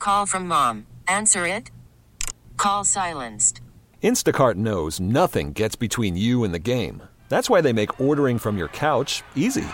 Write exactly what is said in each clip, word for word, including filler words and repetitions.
Call from mom. Answer it. Call silenced. Instacart knows nothing gets between you and the game. That's why they make ordering from your couch easy.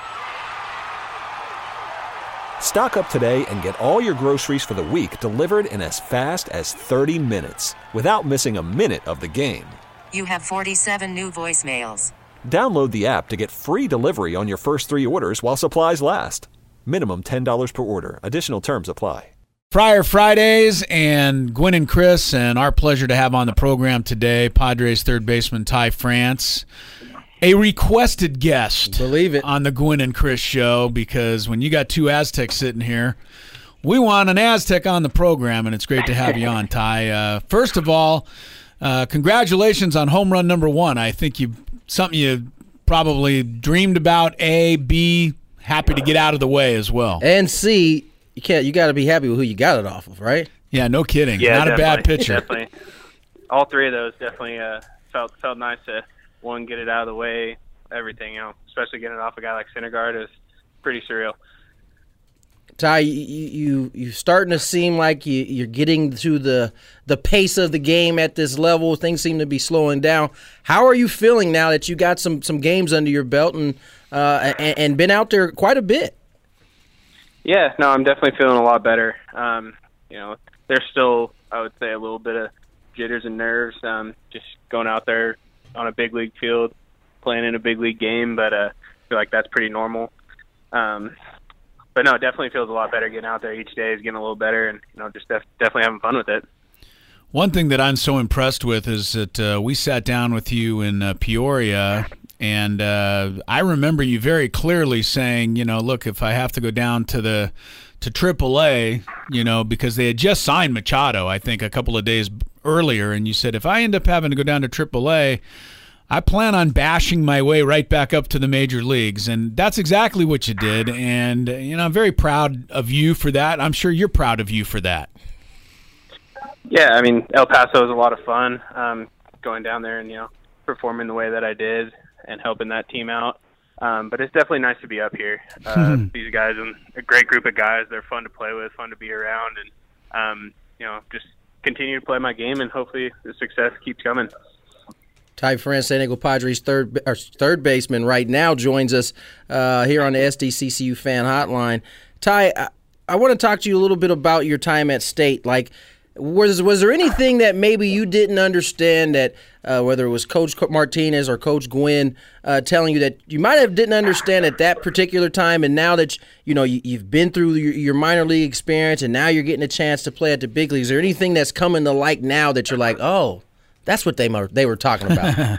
Stock up today and get all your groceries for the week delivered in as fast as thirty minutes without missing a minute of the game. You have forty-seven new voicemails. Download the app to get free delivery on your first three orders while supplies last. Minimum ten dollars per order. Additional terms apply. Friar Fridays and Gwynn and Chris, and our pleasure to have on the program today, Padres third baseman Ty France. A requested guest, believe it, on the Gwynn and Chris show, because when you got two Aztecs sitting here, we want an Aztec on the program, and it's great to have you on, Ty. Uh, first of all, uh, congratulations on home run number one. I think you something you probably dreamed about. A, B, happy to get out of the way as well. And C, you can't. You got to be happy with who you got it off of, right? Yeah, no kidding. Yeah, not a bad pitcher. Definitely, all three of those definitely uh, felt felt nice to. One, get it out of the way, everything, you know, especially getting it off a guy like Syndergaard is pretty surreal. Ty, you you you starting to seem like you, you're getting to the the pace of the game at this level. Things seem to be slowing down. How are you feeling now that you got some, some games under your belt and, uh, and and been out there quite a bit? Yeah, no, I'm definitely feeling a lot better. Um, you know, there's still, I would say, a little bit of jitters and nerves, um, just going out there on a big league field, playing in a big league game, but uh, I feel like that's pretty normal. Um, but no, it definitely feels a lot better getting out there each day, is getting a little better, and you know, just def- definitely having fun with it. One thing that I'm so impressed with is that uh, we sat down with you in uh, Peoria, and uh, I remember you very clearly saying, you know, look, if I have to go down to the to triple A, you know, because they had just signed Machado, I think, a couple of days earlier, and you said, if I end up having to go down to triple A, I plan on bashing my way right back up to the major leagues, and that's exactly what you did, and, you know, I'm very proud of you for that. I'm sure you're proud of you for that. Yeah, I mean, El Paso was a lot of fun, um, going down there and, you know, performing the way that I did and helping that team out. Um, but it's definitely nice to be up here. Uh, these guys and a great group of guys. They're fun to play with, fun to be around, and um, you know, just continue to play my game, and hopefully the success keeps coming. Ty France, San Diego Padres third or third baseman, right now joins us uh, here on the S D C C U Fan Hotline. Ty, I, I want to talk to you a little bit about your time at State. Like, was was there anything that maybe you didn't understand that, uh, whether it was Coach Martinez or Coach Gwynn uh, telling you that you might have didn't understand at that particular time, and now that you know you, you've been through your, your minor league experience and now you're getting a chance to play at the big leagues? Is there anything that's coming to light now that you're like, oh, that's what they they were talking about?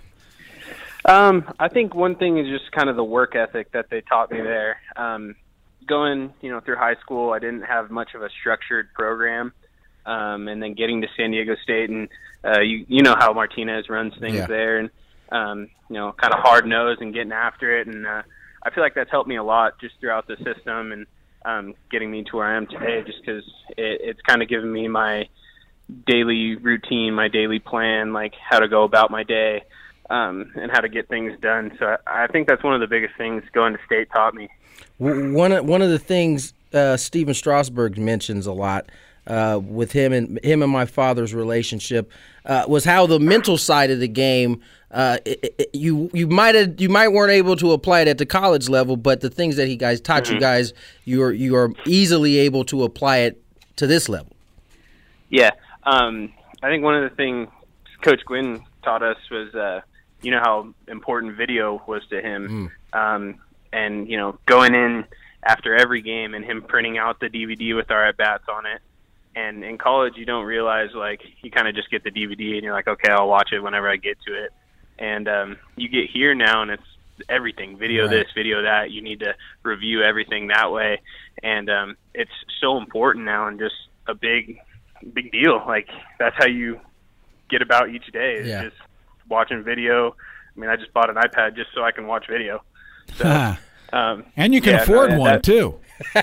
um, I think one thing is just kind of the work ethic that they taught me there. Um, going, you know, through high school, I didn't have much of a structured program. Um, and then getting to San Diego State, and uh, you you know how Martinez runs things yeah. there, and um, you know, kind of hard nosed and getting after it, and uh, I feel like that's helped me a lot just throughout the system, and um, getting me to where I am today, just because it, it's kind of given me my daily routine, my daily plan, like how to go about my day, um, and how to get things done. So I, I think that's one of the biggest things going to State taught me. One one of the things uh, Stephen Strasburg mentions a lot. Uh, with him and him and my father's relationship uh, was how the mental side of the game uh, it, it, you you might have you might weren't able to apply it at the college level, but the things that he guys taught mm-hmm. you guys you are you are easily able to apply it to this level. Yeah, um, I think one of the things Coach Gwynn taught us was uh, you know how important video was to him, mm. um, and you know going in after every game and him printing out the D V D with our at bats on it. And in college, you don't realize, like, you kind of just get the D V D and you're like, okay, I'll watch it whenever I get to it. And um, you get here now and it's everything, video right. this, video that. You need to review everything that way. And um, it's so important now and just a big, big deal. Like, that's how you get about each day is yeah. just watching video. I mean, I just bought an iPad just so I can watch video. So, um, and you can yeah, afford no, one, that, too.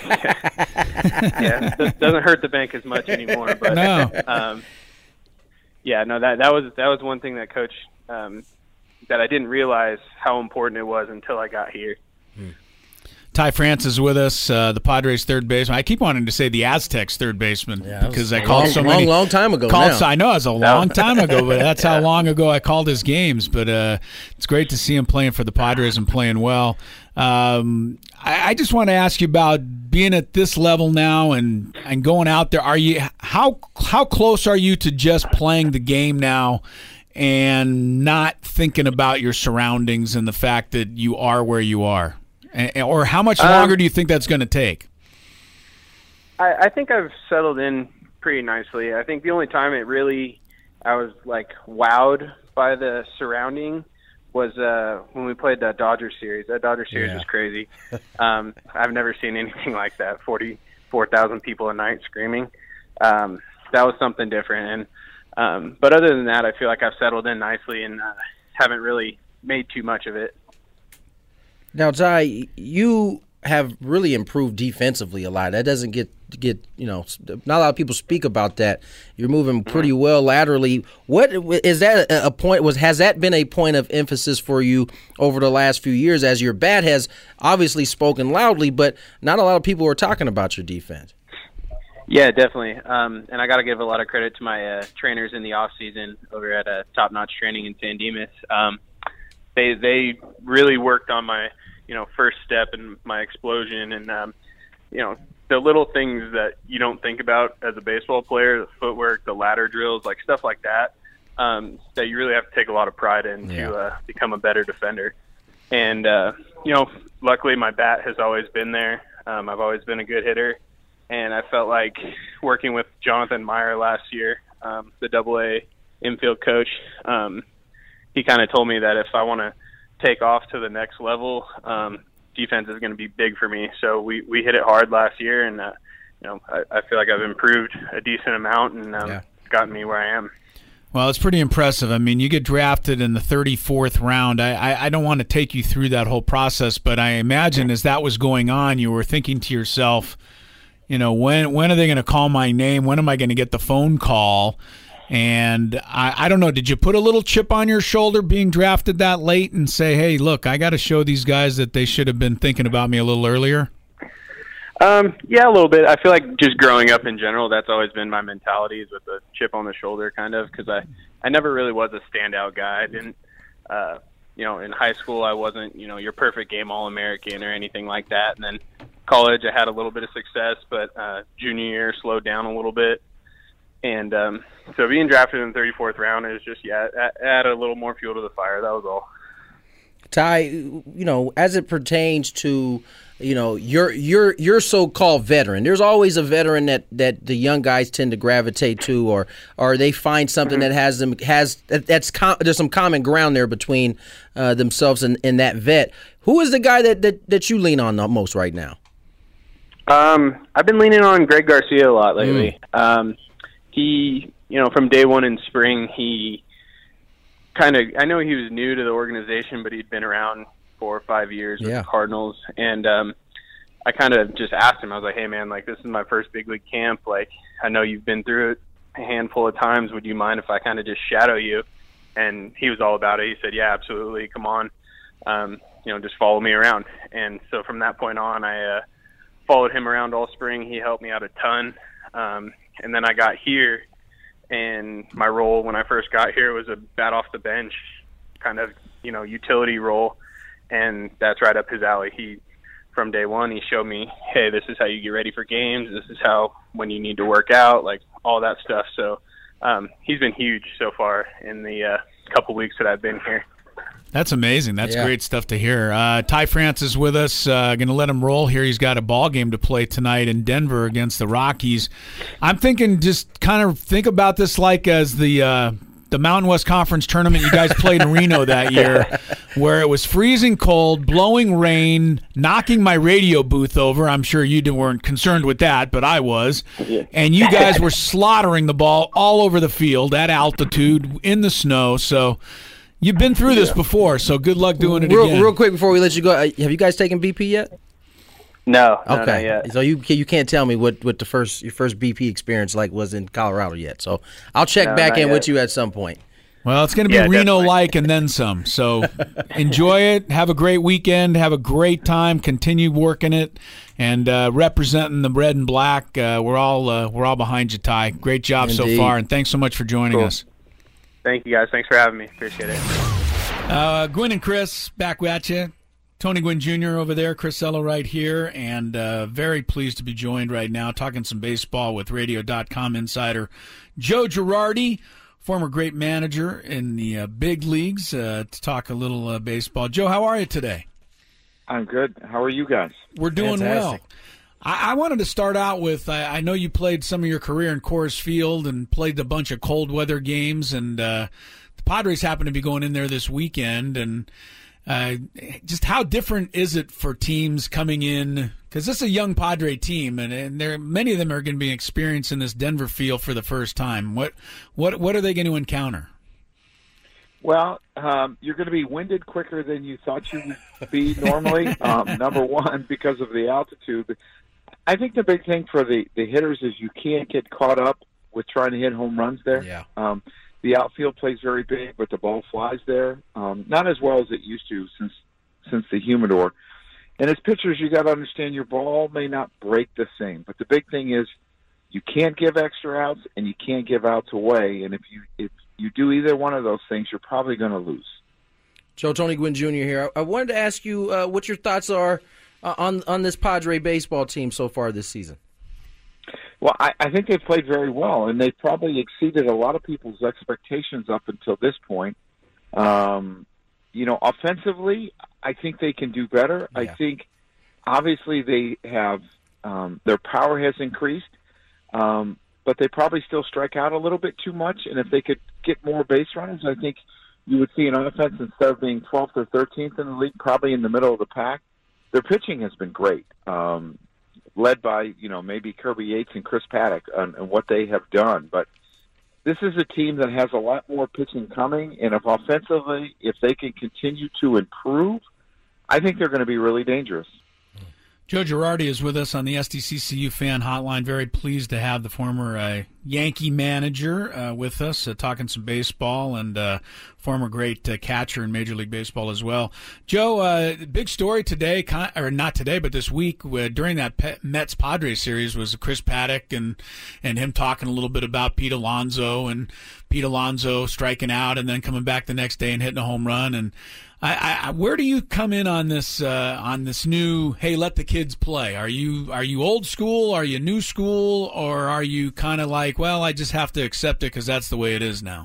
yeah, it doesn't hurt the bank as much anymore. But no. um, yeah, no, that that was that was one thing that Coach um, that I didn't realize how important it was until I got here. Ty, Ty France is with us, uh, the Padres third baseman. I keep wanting to say the Aztecs third baseman Yeah, because I long, called so long, many. long time ago. Called, now. I know it was a long time ago, but that's how long ago I called his games. But uh, it's great to see him playing for the Padres and playing well. Um, I, I just want to ask you about being at this level now and, and going out there. Are you how how close are you to just playing the game now and not thinking about your surroundings and the fact that you are where you are? And, or how much longer um, do you think that's going to take? I, I think I've settled in pretty nicely. I think the only time it really I was like wowed by the surrounding was uh, when we played that Dodgers series. That Dodgers series yeah. was crazy. um, I've never seen anything like that. forty-four thousand people a night screaming. Um, that was something different. And um, but other than that, I feel like I've settled in nicely and uh, haven't really made too much of it. Now, Ty, you have really improved defensively a lot. That doesn't get get you know, not a lot of people speak about that. You're moving pretty well laterally. What is that a point? Was has that been a point of emphasis for you over the last few years? As your bat has obviously spoken loudly, but not a lot of people are talking about your defense. Yeah, definitely. Um, and I got to give a lot of credit to my uh, trainers in the off season over at uh, Top Notch Training in San Dimas. Um, they they really worked on my you know first step and my explosion and um, you know. the little things that you don't think about as a baseball player, the footwork, the ladder drills, like stuff like that, um, that you really have to take a lot of pride in yeah. to uh, become a better defender. And, uh, you know, luckily my bat has always been there. Um, I've always been a good hitter. And I felt like working with Jonathan Meyer last year, um, the double A infield coach, um, he kind of told me that if I want to take off to the next level, um, defense is going to be big for me. So we, we hit it hard last year, and uh, you know I, I feel like I've improved a decent amount, and um, yeah. it's gotten me where I am. Well, it's pretty impressive. I mean, you get drafted in the thirty-fourth round. I, I, I don't want to take you through that whole process, but I imagine as that was going on, you were thinking to yourself, you know, when when are they going to call my name? When am I going to get the phone call? And I, I don't know, did you put a little chip on your shoulder being drafted that late and say, hey, look, I got to show these guys that they should have been thinking about me a little earlier? Um, yeah, a little bit. I feel like just growing up in general, that's always been my mentality, is with a chip on the shoulder kind of, because I, I never really was a standout guy. I didn't, uh, you know, in high school I wasn't, you know, your perfect game All-American or anything like that. And then college I had a little bit of success, but uh, junior year slowed down a little bit. And um, so being drafted in the thirty-fourth round is just, yeah, add a little more fuel to the fire. That was all. Ty, you know, as it pertains to, you know, your your your so-called veteran, there's always a veteran that, that the young guys tend to gravitate to, or or they find something mm-hmm. that has them has that's com- there's some common ground there between uh, themselves and, and that vet. Who is the guy that, that, that you lean on the most right now? Um, I've been leaning on Greg Garcia a lot lately. Mm. Um, he, you know, from day one in spring, he kind of, I know he was new to the organization, but he'd been around four or five years with yeah. the Cardinals. And um, I kind of just asked him, I was like, hey, man, like, this is my first big league camp. Like, I know you've been through it a handful of times. Would you mind if I kind of just shadow you? And he was all about it. He said, yeah, absolutely. Come on. Um, you know, just follow me around. And so from that point on, I uh, followed him around all spring. He helped me out a ton. Um, and then I got here, and my role when I first got here was a bat off the bench kind of, you know, utility role. And that's right up his alley. He, from day one, he showed me, hey, this is how you get ready for games. This is how, when you need to work out, like all that stuff. So um, he's been huge so far in the uh, couple weeks that I've been here. That's amazing. That's yeah. great stuff to hear. Uh, Ty France is with us. Uh, going to let him roll here. He's got a ball game to play tonight in Denver against the Rockies. I'm thinking just kind of think about this like as the uh, the Mountain West Conference tournament you guys played in Reno that year, where it was freezing cold, blowing rain, knocking my radio booth over. I'm sure you weren't concerned with that, but I was. Yeah. And you guys were slaughtering the ball all over the field at altitude in the snow. So you've been through this before, so good luck doing it real, again. Real quick before we let you go, have you guys taken B P yet? No, no, okay. not yet. So you you can't tell me what, what the first your first B P experience like was in Colorado yet. So I'll check No, back not in yet. with you at some point. Well, it's going to be Yeah, Reno-like and then some. So enjoy it. Have a great weekend. Have a great time. Continue working it and uh, representing the red and black. Uh, we're all uh, we're all behind you, Ty. Great job Indeed. so far, and thanks so much for joining Cool. us. Thank you, guys. Thanks for having me. Appreciate it. Uh, Gwynn and Chris, back at you. Tony Gwynn Junior over there, Chris Ello right here, and uh, very pleased to be joined right now talking some baseball with radio dot com insider Joe Girardi, former great manager in the uh, big leagues, uh, to talk a little uh, baseball. Joe, how are you today? I'm good. How are you guys? We're doing Fantastic. well. I, I wanted to start out with, I, I know you played some of your career in Coors Field and played a bunch of cold weather games, and uh, the Padres happen to be going in there this weekend, and Uh, just how different is it for teams coming in? Because this is a young Padre team, and, and there many of them are going to be experiencing this Denver feel for the first time. What what what are they going to encounter? Well, um, you're going to be winded quicker than you thought you would be normally. um, number one, because of the altitude. I think the big thing for the, the hitters is you can't get caught up with trying to hit home runs there. Yeah. Um, the outfield plays very big, but the ball flies there. Um, not as well as it used to since since the humidor. And as pitchers, you got to understand your ball may not break the same. But the big thing is you can't give extra outs and you can't give outs away. And if you if you do either one of those things, you're probably going to lose. Joe, Tony Gwynn Junior here. I wanted to ask you uh, what your thoughts are uh, on on this Padre baseball team so far this season. Well, I, I think they've played very well, and they've probably exceeded a lot of people's expectations up until this point. Um, you know, offensively, I think they can do better. Yeah. I think, obviously, they have um, their power has increased, um, but they probably still strike out a little bit too much. And if they could get more base runners, I think you would see an offense instead of being twelfth or thirteenth in the league, probably in the middle of the pack. Their pitching has been great. Um, led by, you know, maybe Kirby Yates and Chris Paddock and, and what they have done. But this is a team that has a lot more pitching coming, and if offensively, if they can continue to improve, I think they're going to be really dangerous. Joe Girardi is with us on the S D C C U Fan Hotline. Very pleased to have the former uh, Yankee manager uh, with us, uh, talking some baseball, and uh, former great uh, catcher in Major League Baseball as well. Joe, uh, big story today, or not today, but this week uh, during that Mets-Padres series was Chris Paddock and, and him talking a little bit about Pete Alonso, and Pete Alonso striking out and then coming back the next day and hitting a home run. And I, I, where do you come in on this uh, on this new, hey, let the kids play? Are you are you old school? Are you new school? Or are you kind of like, well, I just have to accept it because that's the way it is now?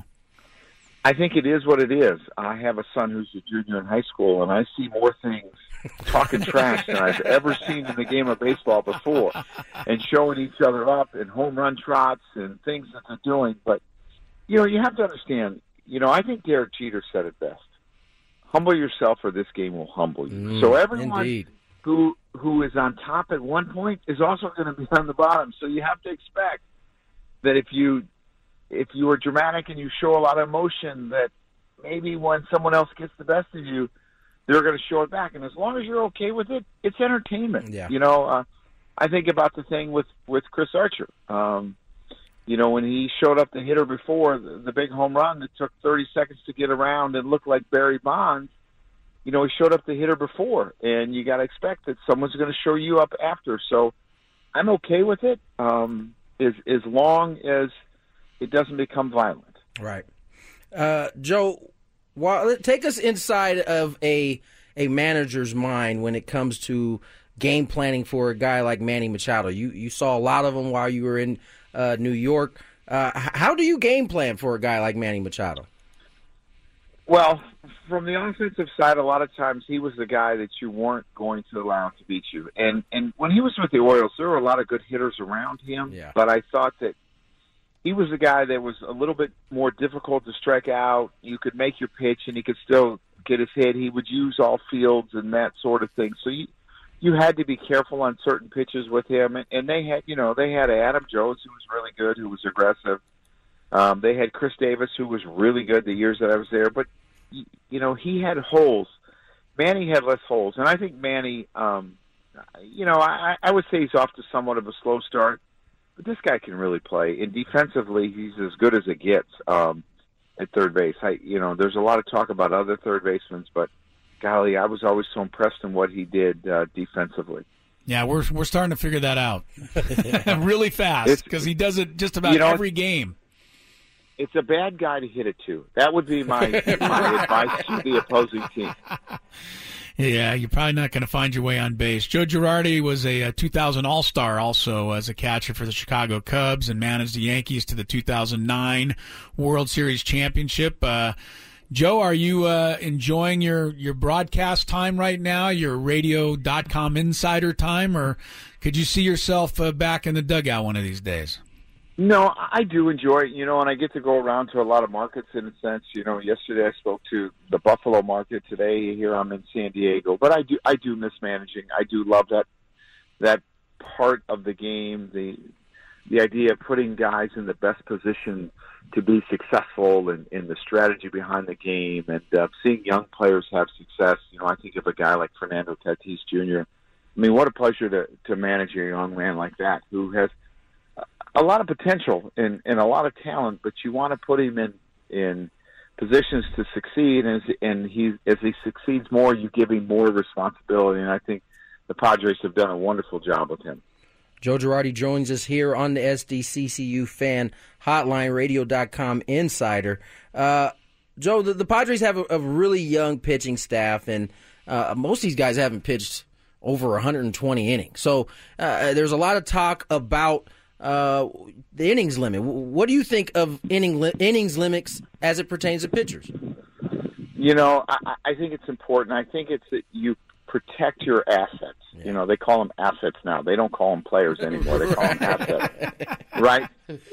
I think it is what it is. I have a son who's a junior in high school, and I see more things talking trash than I've ever seen in the game of baseball before, and showing each other up and home run trots and things that they're doing. But, you know, you have to understand, you know, I think Derek Jeter said it best. Humble yourself or this game will humble you. Mm, so everyone indeed. who who is on top at one point is also going to be on the bottom. So you have to expect that if you if you are dramatic and you show a lot of emotion, that maybe when someone else gets the best of you, they're going to show it back. And as long as you're okay with it, it's entertainment. Yeah. You know, uh, I think about the thing with, with Chris Archer. Um, you know, when he showed up the hitter before, the, the big home run that took thirty seconds to get around and looked like Barry Bonds, you know, he showed up the hitter before, and you got to expect that someone's going to show you up after. So I'm okay with it um, as, as long as it doesn't become violent. Right. Uh, Joe, while, take us inside of a a manager's mind when it comes to game planning for a guy like Manny Machado. You you saw a lot of them while you were in uh, New York. Uh, how do you game plan for a guy like Manny Machado? Well, from the offensive side, a lot of times he was the guy that you weren't going to allow to beat you. And and when he was with the Orioles, there were a lot of good hitters around him. Yeah. But I thought that he was the guy that was a little bit more difficult to strike out. You could make your pitch, and he could still get his hit. He would use all fields and that sort of thing. So you you had to be careful on certain pitches with him. And, and they had, you know, they had Adam Jones, who was really good, who was aggressive. Um, they had Chris Davis, who was really good the years that I was there. But, you know, he had holes. Manny had less holes. And I think Manny, um, you know, I, I would say he's off to somewhat of a slow start. But this guy can really play. And defensively, he's as good as it gets. Um, at third base. I, you know, there's a lot of talk about other third basemen, but golly, I was always so impressed in what he did uh, defensively. Yeah, we're we're starting to figure that out really fast because he does it just about you know, every game. It's a bad guy to hit it to. That would be my my advice to the opposing team. Yeah, you're probably not going to find your way on base. Joe Girardi was a, a two thousand All-Star also as a catcher for the Chicago Cubs and managed the Yankees to the two thousand nine World Series championship. Uh, Joe, are you uh, enjoying your, your broadcast time right now, your radio dot com insider time, or could you see yourself uh, back in the dugout one of these days? No, I do enjoy it, you know, and I get to go around to a lot of markets in a sense. You know, yesterday I spoke to the Buffalo market. Today here I'm in San Diego. But I do I do miss managing. I do love that that part of the game, the the idea of putting guys in the best position to be successful and, and the strategy behind the game and uh, seeing young players have success. You know, I think of a guy like Fernando Tatis Junior I mean, what a pleasure to, to manage a young man like that who has a lot of potential and, and a lot of talent, but you want to put him in, in positions to succeed. And, as, and he, as he succeeds more, you give him more responsibility. And I think the Padres have done a wonderful job with him. Joe Girardi joins us here on the S D C C U Fan Hotline, radio dot com insider. Uh, Joe, the, the Padres have a, a really young pitching staff, and uh, most of these guys haven't pitched over one hundred twenty innings. So uh, there's a lot of talk about uh, the innings limit. What do you think of inning li- innings limits as it pertains to pitchers? You know, I, I think it's important. I think it's that you protect your assets. Yeah. You know, they call them assets now. They don't call them players anymore. They call them assets, right?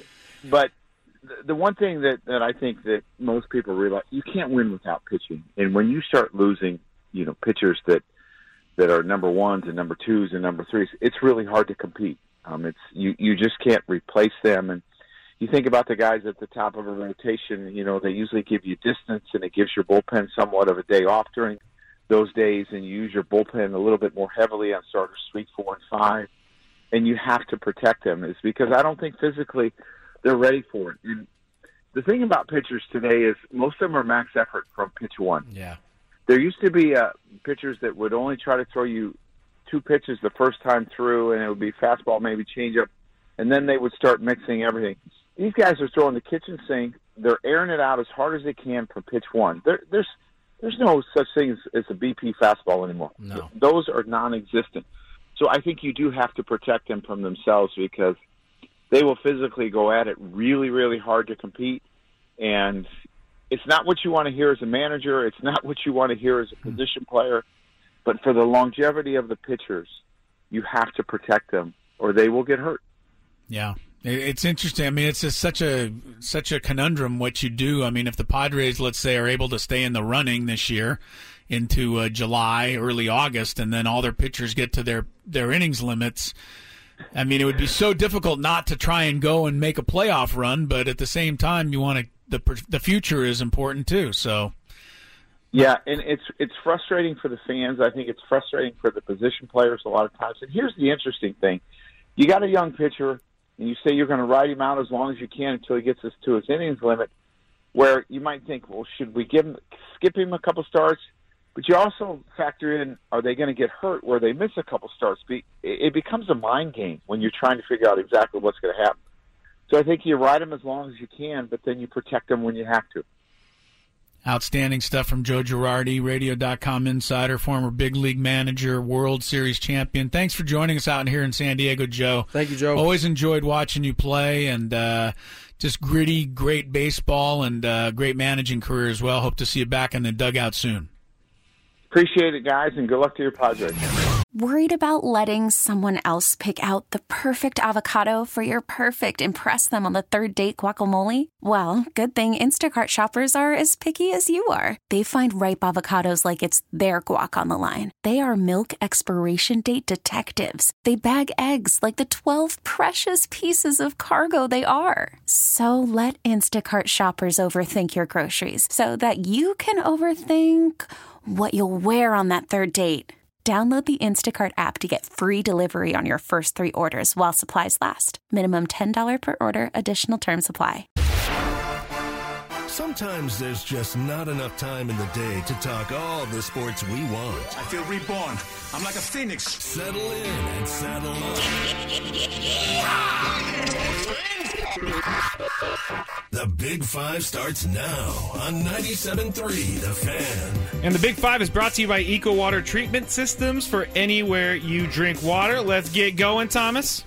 But the, the one thing that, that I think that most people realize, you can't win without pitching. And when you start losing, you know, pitchers that that are number ones and number twos and number threes, it's really hard to compete. Um, it's you, you just can't replace them. And you think about the guys at the top of a rotation, you know, they usually give you distance, and it gives your bullpen somewhat of a day off during those days, and you use your bullpen a little bit more heavily on starters three, four, and five, and you have to protect them. Is because I don't think physically they're ready for it. And the thing about pitchers today is most of them are max effort from pitch one. Yeah. There used to be uh, pitchers that would only try to throw you two pitches the first time through, and it would be fastball, maybe changeup, and then they would start mixing everything. These guys are throwing the kitchen sink. They're airing it out as hard as they can from pitch one. There, there's There's no such thing as, as a B P fastball anymore. No. Those are non-existent. So I think you do have to protect them from themselves, because they will physically go at it really, really hard to compete. And it's not what you want to hear as a manager. It's not what you want to hear as a position player. But for the longevity of the pitchers, you have to protect them, or they will get hurt. Yeah. It's interesting. I mean, it's just such a such a conundrum what you do. I mean, if the Padres, let's say, are able to stay in the running this year into uh, July, early August, and then all their pitchers get to their, their innings limits, I mean, it would be so difficult not to try and go and make a playoff run. But at the same time, you want to the the future is important too. So, yeah, and it's it's frustrating for the fans. I think it's frustrating for the position players a lot of times. And here's the interesting thing: you got a young pitcher, and you say you're going to ride him out as long as you can until he gets us to his innings limit, where you might think, well, should we give him, skip him a couple starts? But you also factor in, are they going to get hurt where they miss a couple starts? It becomes a mind game when you're trying to figure out exactly what's going to happen. So I think you ride them as long as you can, but then you protect them when you have to. Outstanding stuff from Joe Girardi, radio dot com insider, former big league manager, World Series champion. Thanks for joining us out here in San Diego, Joe. Thank you, Joe. Always enjoyed watching you play, and uh, just gritty, great baseball, and uh, great managing career as well. Hope to see you back in the dugout soon. Appreciate it, guys, and good luck to your Padres. Worried about letting someone else pick out the perfect avocado for your perfect impress them on the third date guacamole? Well, good thing Instacart shoppers are as picky as you are. They find ripe avocados like it's their guac on the line. They are milk expiration date detectives. They bag eggs like the twelve precious pieces of cargo they are. So let Instacart shoppers overthink your groceries so that you can overthink what you'll wear on that third date. Download the Instacart app to get free delivery on your first three orders while supplies last. Minimum ten dollars per order. Additional terms apply. Sometimes there's just not enough time in the day to talk all the sports we want. I feel reborn. I'm like a phoenix. Settle in and saddle up. The Big Five starts now on ninety-seven point three The Fan. And the Big Five is brought to you by Eco Water Treatment Systems for anywhere you drink water. Let's get going, Thomas.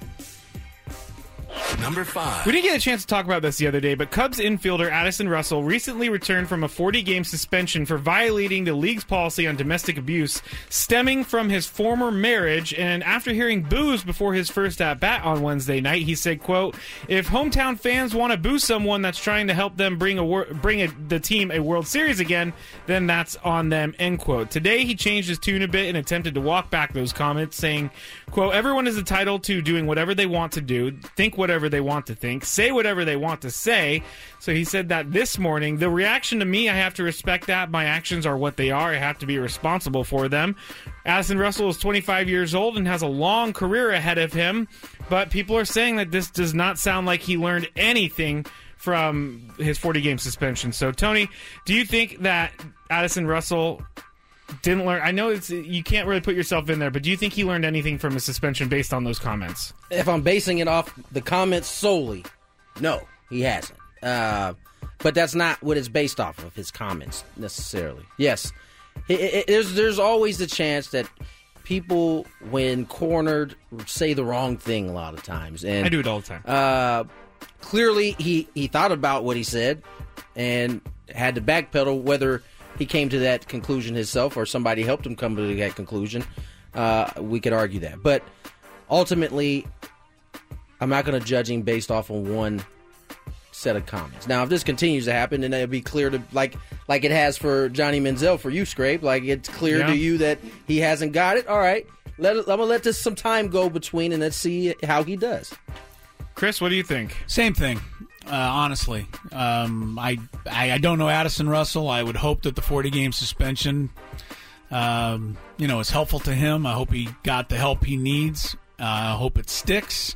Number five. We didn't get a chance to talk about this the other day, but Cubs infielder Addison Russell recently returned from a forty-game suspension for violating the league's policy on domestic abuse stemming from his former marriage. And after hearing boos before his first at-bat on Wednesday night, he said, quote, "If hometown fans want to boo someone that's trying to help them bring a wor- bring a, the team a World Series again, then that's on them," end quote. Today, he changed his tune a bit and attempted to walk back those comments, saying, quote, "Everyone is entitled to doing whatever they want to do, think whatever they want to think, say whatever they want to say." So he said that this morning. The reaction to me, I have to respect that. My actions are what they are. I have to be responsible for them. Addison Russell is twenty-five years old and has a long career ahead of him, but people are saying that this does not sound like he learned anything from his forty-game suspension. So, Tony, do you think that Addison Russell didn't learn? I know it's you can't really put yourself in there, but do you think he learned anything from his suspension based on those comments? If I'm basing it off the comments solely, no, he hasn't. Uh, but that's not what it's based off of, his comments necessarily. Yes, it, it, there's there's always the chance that people, when cornered, say the wrong thing a lot of times. And I do it all the time. Uh, clearly, he, he thought about what he said and had to backpedal, whether he came to that conclusion himself or somebody helped him come to that conclusion. Uh, we could argue that. But ultimately, I'm not going to judge him based off on one set of comments. Now, if this continues to happen, then it'll be clear to, like like it has for Johnny Manziel for you, Scrape. Like, it's clear yeah. to you that he hasn't got it. All right, let, I'm going to let this some time go between, and let's see how he does. Chris, what do you think? Same thing. Uh, honestly, um, I, I I don't know Addison Russell. I would hope that the forty-game suspension, um, you know, is helpful to him. I hope he got the help he needs. Uh, I hope it sticks,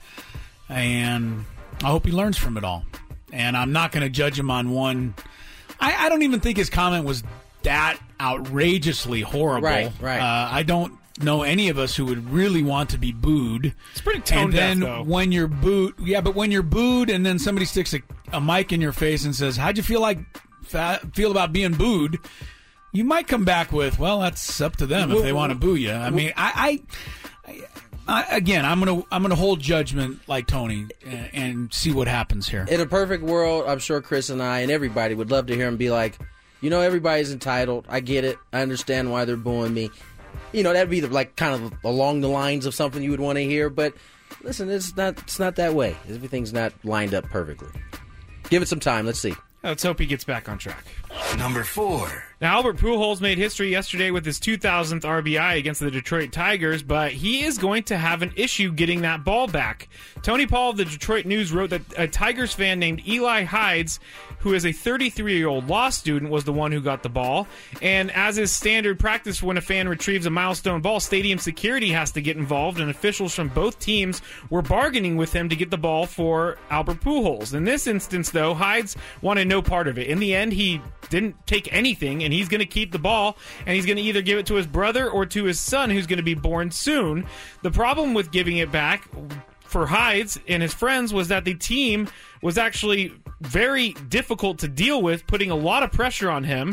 and I hope he learns from it all. And I'm not going to judge him on one. I, I don't even think his comment was that outrageously horrible. Right, right. Uh, I don't know any of us who would really want to be booed. It's pretty tone and then deaf, though. when you're booed, yeah, but when you're booed and then somebody sticks a, a mic in your face and says, "How'd you feel like feel about being booed?" You might come back with, "Well, that's up to them if they want to boo you." I mean, I, I, I again, I'm gonna I'm gonna hold judgment like Tony and, and see what happens here. In a perfect world, I'm sure Chris and I and everybody would love to hear him be like, "You know, everybody's entitled. I get it. I understand why they're booing me." You know, that'd be the, like kind of along the lines of something you would want to hear. But listen, it's not it's not that way. Everything's not lined up perfectly. Give it some time. Let's see. Let's hope he gets back on track. Number four. Now, Albert Pujols made history yesterday with his two thousandth R B I against the Detroit Tigers, but he is going to have an issue getting that ball back. Tony Paul of the Detroit News wrote that a Tigers fan named Eli Hides, who is a thirty-three-year-old law student, was the one who got the ball. And as is standard practice when a fan retrieves a milestone ball, stadium security has to get involved, and officials from both teams were bargaining with him to get the ball for Albert Pujols. In this instance, though, Hides wanted no part of it. In the end, he didn't take anything, and he's going to keep the ball, and he's going to either give it to his brother or to his son, who's going to be born soon. The problem with giving it back for Hides and his friends was that the team was actually very difficult to deal with, putting a lot of pressure on him,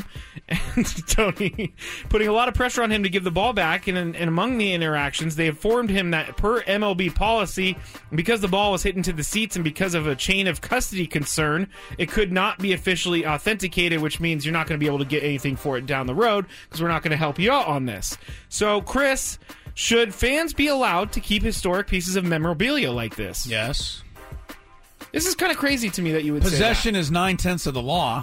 and Tony, putting a lot of pressure on him to give the ball back, and, and among the interactions, they informed him that per M L B policy, because the ball was hit into the seats and because of a chain of custody concern, it could not be officially authenticated, which means you're not going to be able to get anything for it down the road, because we're not going to help you out on this. So, Chris, should fans be allowed to keep historic pieces of memorabilia like this? Yes. This is kind of crazy to me that you would Possession say that. is nine-tenths of the law.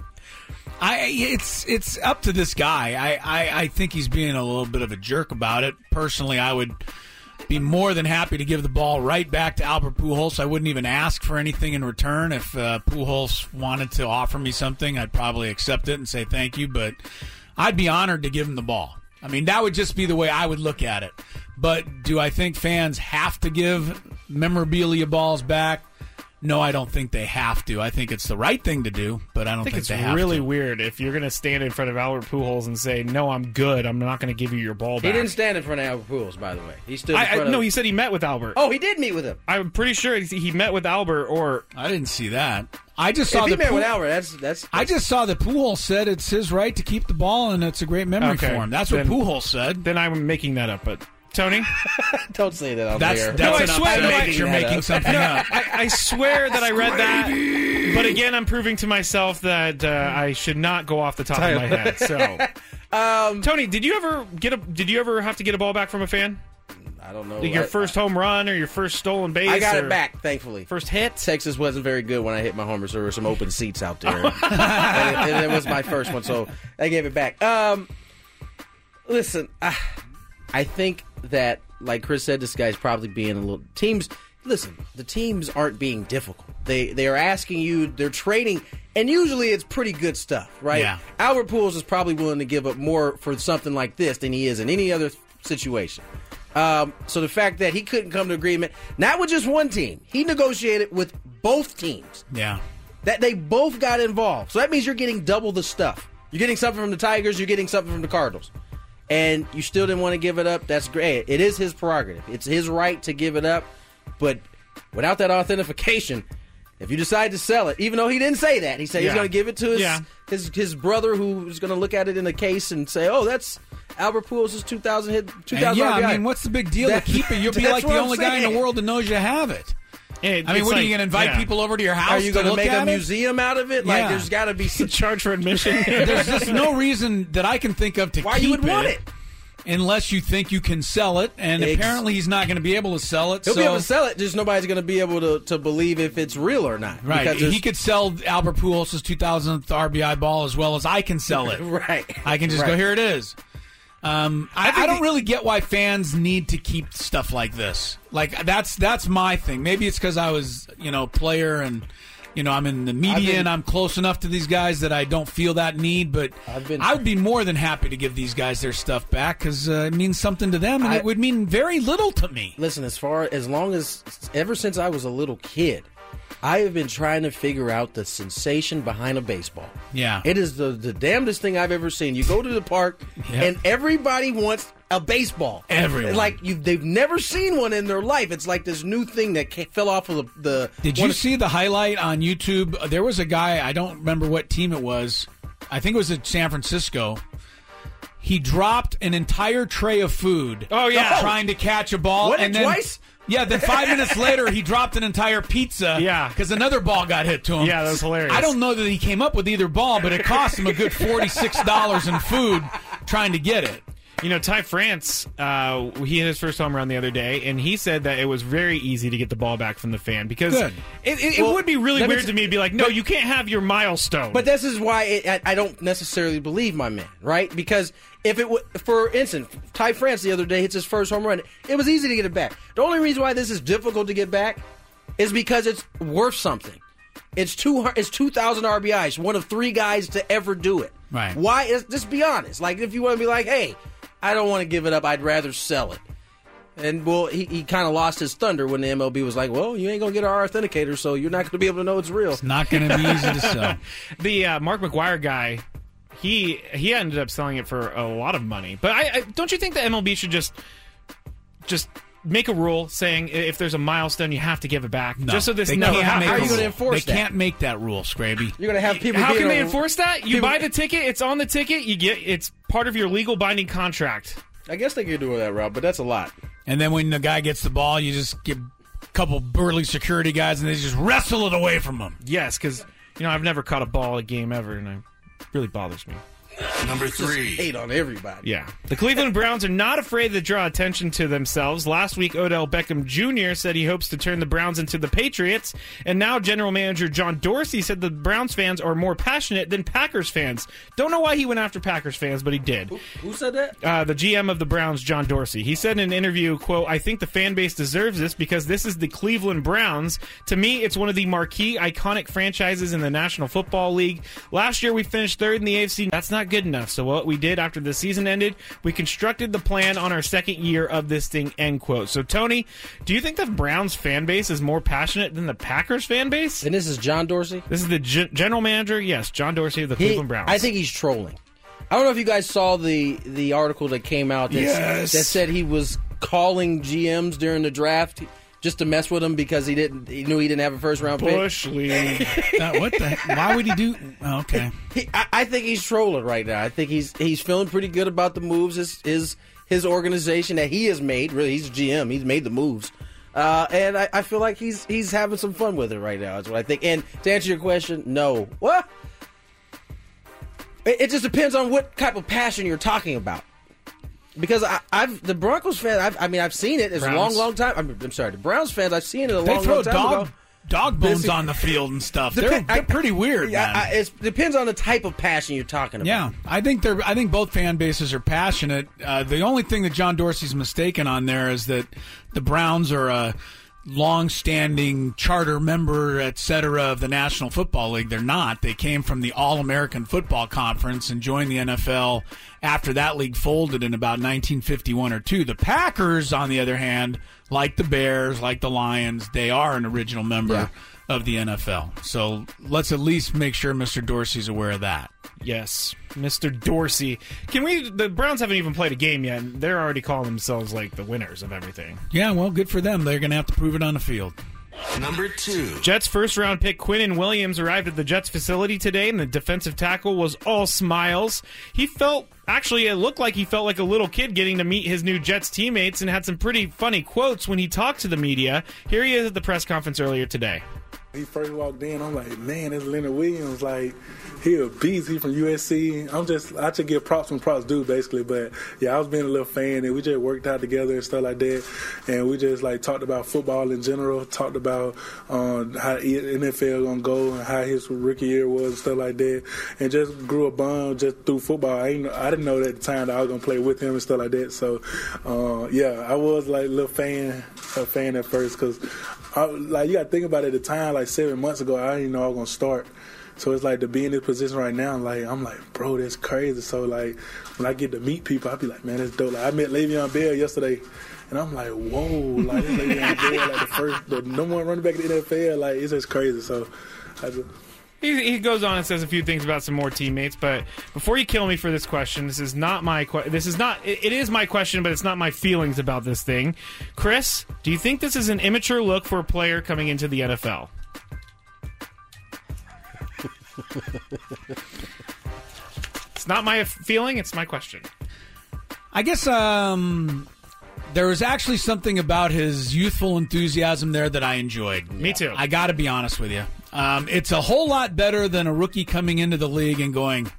I it's it's up to this guy. I, I, I think he's being a little bit of a jerk about it. Personally, I would be more than happy to give the ball right back to Albert Pujols. I wouldn't even ask for anything in return. If uh, Pujols wanted to offer me something, I'd probably accept it and say thank you. But I'd be honored to give him the ball. I mean, that would just be the way I would look at it. But do I think fans have to give memorabilia balls back? No, I don't think they have to. I think it's the right thing to do, but I don't I think, think, it's they have really to. weird if you're going to stand in front of Albert Pujols and say, "No, I'm good. I'm not going to give you your ball back." He didn't stand in front of Albert Pujols, by the way. He stood in I, front I, of... No, he said he met with Albert. Oh, he did meet with him. I'm pretty sure he he met with Albert, or I didn't see that. I just saw if he the met Pu- with Albert, that's, that's, that's... I just saw that Pujols said it's his right to keep the ball, and it's a great memory Okay. for him. That's Then- what Pujols said. then I'm making that up. But Tony, Don't say that on That's there. that's No, I enough swear to that make I- you're that making up. something up. I, I swear that I read that. But again, I'm proving to myself that uh, I should not go off the top of my head. So, Um, Tony, did you ever get a? Did you ever have to get a ball back from a fan? I don't know. Like your I- first home run or your first stolen base? I got or it back, thankfully. First hit? Texas wasn't very good when I hit my homer, so there were some open seats out there. and, it, and it was my first one, so I gave it back. Um, listen, I, I think that, like Chris said, this guy's probably being a little... Teams, listen, the teams aren't being difficult. They they are asking you, they're trading, and usually it's pretty good stuff, right? Yeah. Albert Pujols is probably willing to give up more for something like this than he is in any other situation. Um, so the fact that he couldn't come to agreement, not with just one team, he negotiated with both teams. Yeah. That they both got involved. So that means you're getting double the stuff. You're getting something from the Tigers, you're getting something from the Cardinals. And you still didn't want to give it up. That's great. It is his prerogative. It's his right to give it up. But without that authentication, if you decide to sell it, even though he didn't say that, he said Yeah. he's going to give it to his, Yeah. his his brother, who's going to look at it in a case and say, "Oh, that's Albert Pujols' two thousand hit, two And thousand yeah, R B I." I mean, what's the big deal That's- to keep it? You'll be that's like what the I'm only guy in the saying. world that knows you have it. It- I mean, it's what are like- you going to invite yeah. people over to your house Are you to going to look make a at it? museum out of it? Like, Yeah. there's got to be some. Charge for admission? There's just no reason that I can think of to Why keep you would want it? unless you think you can sell it, and Ex- apparently he's not going to be able to sell it. He'll so, be able to sell it, just nobody's going to be able to, to believe if it's real or not. right, Because there's- he could sell Albert Pujols' two thousandth R B I ball as well as I can sell it. Right. I can just Right. go, here it is. Um, I, I don't really get why fans need to keep stuff like this. Like that's that's my thing. Maybe it's because I was, you know, player and you know I'm in the media been- and I'm close enough to these guys that I don't feel that need. But I've been- I would be more than happy to give these guys their stuff back because uh, it means something to them, and I- it would mean very little to me. Listen, as far as long as ever since I was a little kid, I have been trying to figure out the sensation behind a baseball. Yeah. It is the, the damnedest thing I've ever seen. You go to the park Yep. and everybody wants a baseball. Everyone. Like you, they've never seen one in their life. It's like this new thing that ca- fell off of the. the Did one you of- see the highlight on YouTube? There was a guy, I don't remember what team it was. I think it was at San Francisco. He dropped an entire tray of food. Oh, yeah. Trying to catch a ball. What, and then, twice? Yeah, then five minutes later, he dropped an entire pizza. Yeah. Because another ball got hit to him. Yeah, that was hilarious. I don't know that he came up with either ball, but it cost him a good forty-six dollars in food trying to get it. You know, Ty France, uh, he hit his first home run the other day, and he said that it was very easy to get the ball back from the fan because Good. it, it, it Well, would be really let me weird t- to me to be like, no, you can't have your milestone. But this is why it, I, I don't necessarily believe my man, right? Because if it would, for instance, Ty France the other day hits his first home run, it was easy to get it back. The only reason why this is difficult to get back is because it's worth something. It's two. It's two thousand R B Is. One of three guys to ever do it. Right. Why? Is, just be honest. Like if you want to be like, hey, I don't want to give it up. I'd rather sell it. And well, he, he kind of lost his thunder when the M L B was like, well, you ain't gonna get our authenticator, so you're not going to be able to know it's real. It's not going to be easy to sell. the uh, Mark McGwire guy, he he ended up selling it for a lot of money. But I, I don't you think the M L B should just just make a rule saying if there's a milestone, you have to give it back, No, just so this they never can't happens. make How are a you gonna rule. enforce They that? can't make that rule, Scraby. You're going to have people. How being can they on- enforce that? You people- buy the ticket, it's on the ticket, you get it's part of your legal binding contract. I guess they could do that route, but that's a lot. And then when the guy gets the ball, you just give a couple burly security guys, and they just wrestle it away from him. Yes, because you know I've never caught a ball a game ever, and it really bothers me. Number three. Hate on everybody. Yeah. The Cleveland Browns are not afraid to draw attention to themselves. Last week, Odell Beckham Junior said he hopes to turn the Browns into the Patriots. And now General Manager John Dorsey said the Browns fans are more passionate than Packers fans. Don't know why he went after Packers fans, but he did. Who, who said that? Uh, the G M of the Browns, John Dorsey. He said in an interview, quote, I think the fan base deserves this because this is the Cleveland Browns. To me, it's one of the marquee, iconic franchises in the National Football League. Last year, we finished third in the A F C. That's not good enough. enough. So what we did after the season ended, we constructed the plan on our second year of this thing, end quote. So, Tony, do you think the Browns fan base is more passionate than the Packers fan base? And this is John Dorsey? This is the G- general manager, yes, John Dorsey of the He, Cleveland Browns. I think he's trolling. I don't know if you guys saw the, the article that came out that, Yes. that said he was calling G Ms during the draft just to mess with him because he didn't. He knew he didn't have a first round pick. Bush League. Uh, what the? Why would he do? Oh, okay. He, I, I think he's trolling right now. I think he's he's feeling pretty good about the moves his his, his organization that he has made. Really, he's G M. He's made the moves, uh, and I, I feel like he's he's having some fun with it right now. That's what I think. And to answer your question, no. What? It, it just depends on what type of passion you're talking about. Because I, I've the Broncos fan, I've, I mean, I've seen it. It's a long, long time. I'm, I'm sorry, the Browns fans, I've seen it a They long, throw long time dog, ago. dog bones This- on the field and stuff. Depe- They're, they're I- pretty weird, Yeah, man. I, it depends on the type of passion you're talking about. Yeah, I think they're. I think both fan bases are passionate. Uh, the only thing that John Dorsey's mistaken on there is that the Browns are a long-standing charter member, et cetera, of the National Football League. They're not. They came from the All-American Football Conference and joined the N F L after that league folded in about nineteen fifty-one or two. The Packers, on the other hand, like the Bears, like the Lions, they are an original member Yeah. of the N F L. So let's at least make sure Mister Dorsey's aware of that. Yes, Mister Dorsey. Can we? The Browns haven't even played a game yet, and they're already calling themselves like the winners of everything. Yeah, well, good for them. They're going to have to prove it on the field. Number two. Jets first round pick Quinnen Williams arrived at the Jets facility today, and the defensive tackle was all smiles. He felt, actually, it looked like he felt like a little kid getting to meet his new Jets teammates and had some pretty funny quotes when he talked to the media. Here he is at the press conference earlier today. He first walked in, I'm like, man, that's Leonard Williams. Like, he a beast. He from U S C. I'm just, I just give props when props due, basically. But yeah, I was being a little fan, and we just worked out together and stuff like that. And we just like talked about football in general. Talked about um, how N F L gonna go and how his rookie year was and stuff like that. And just grew a bond just through football. I didn't, I didn't know at the time that I was gonna play with him and stuff like that. So uh, yeah, I was like a little fan, a fan at first because. I, like you got to think about it at the time, like seven months ago, I didn't even know I was gonna start. So it's like to be in this position right now, like I'm like, bro, that's crazy. So like when I get to meet people, I be like, man, that's dope. Like I met Le'Veon Bell yesterday, and I'm like, whoa, like this Le'Veon Bell, like the first, the number one running back in the N F L, like it's just crazy. So I just. He, he goes on and says a few things about some more teammates, but before you kill me for this question, this is not my que- this is not it, it is my question, but it's not my feelings about this thing. Chris, do you think this is an immature look for a player coming into the N F L? It's not my feeling, it's my question. I guess um, there was actually something about his youthful enthusiasm there that I enjoyed. Me too. I got to be honest with you. Um, it's a whole lot better than a rookie coming into the league and going,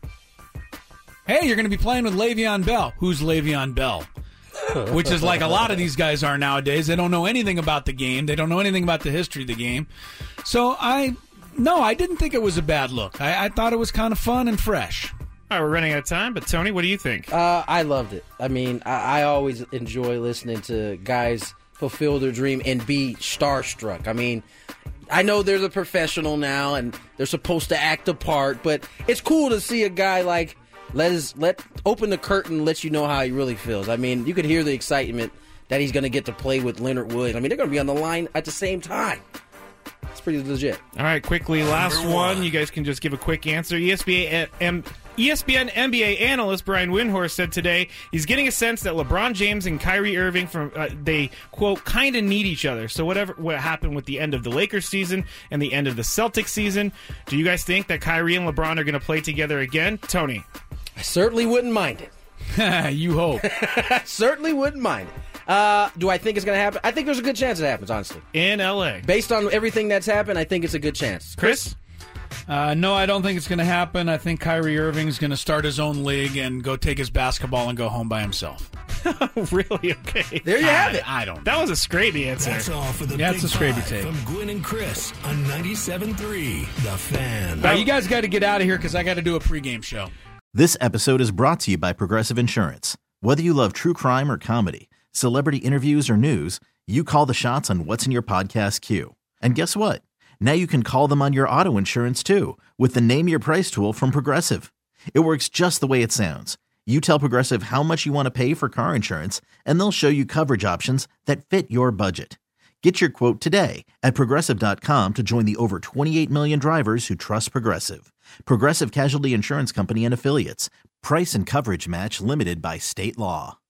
hey, you're going to be playing with Le'Veon Bell. Who's Le'Veon Bell? Which is like a lot of these guys are nowadays. They don't know anything about the game. They don't know anything about the history of the game. So I, no, I didn't think it was a bad look. I, I thought it was kind of fun and fresh. All right, we're running out of time, but Tony, what do you think? Uh, I loved it. I mean, I, I always enjoy listening to guys fulfill their dream and be starstruck. I mean, I know they're the professional now and they're supposed to act a part, but it's cool to see a guy like let his, let open the curtain, let you know how he really feels. I mean, you could hear the excitement that he's going to get to play with Leonard Williams. I mean, they're going to be on the line at the same time. It's pretty legit. All right, quickly, last one. You guys can just give a quick answer. E S P N, M- E S P N N B A analyst Brian Windhorst said today he's getting a sense that LeBron James and Kyrie Irving, from uh, they, quote, kind of need each other. So whatever what happened with the end of the Lakers season and the end of the Celtics season, do you guys think that Kyrie and LeBron are going to play together again? Tony? I certainly wouldn't mind it. You hope. I certainly wouldn't mind it. Uh, do I think it's going to happen? I think there's a good chance it happens, honestly. In L A. Based on everything that's happened, I think it's a good chance. Chris? Uh, no, I don't think it's going to happen. I think Kyrie Irving's going to start his own league and go take his basketball and go home by himself. Really? Okay. There you have it. I don't. That was a Scraby answer. That's all for the Yeah, Big it's a Scraby Five tape. from Gwynn and Chris on ninety-seven point three The Fan. Now, you guys got to get out of here because I got to do a pregame show. This episode is brought to you by Progressive Insurance. Whether you love true crime or comedy, celebrity interviews or news, you call the shots on what's in your podcast queue. And guess what? Now you can call them on your auto insurance too with the Name Your Price tool from Progressive. It works just the way it sounds. You tell Progressive how much you want to pay for car insurance, and they'll show you coverage options that fit your budget. Get your quote today at Progressive dot com to join the over twenty-eight million drivers who trust Progressive. Progressive Casualty Insurance Company and Affiliates. Price and coverage match limited by state law.